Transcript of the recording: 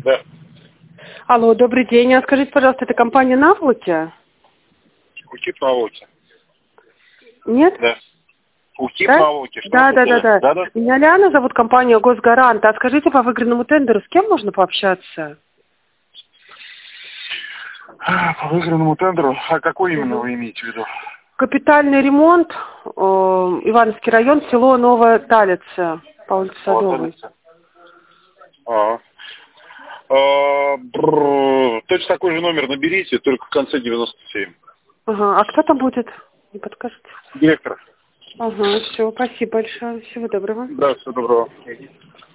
Да. Алло, добрый день. А скажите, пожалуйста, это компания «Навлуки»? УТИП Навлуки. Нет? Да. УТИП Да? Навлуки. Что Да. случилось? Да. Меня Ляна зовут, компания «Госгарант». А скажите, по выигранному тендеру с кем можно пообщаться? По выигранному тендеру. А какой именно вы имеете в виду? Капитальный ремонт, Ивановский район, село Новая Талица, по улице Садовой. Точно такой же номер наберите, только в конце 97. Ага, а кто там будет? Не подскажете? Директор. Ага, все, спасибо большое. Всего доброго. Да, всего доброго.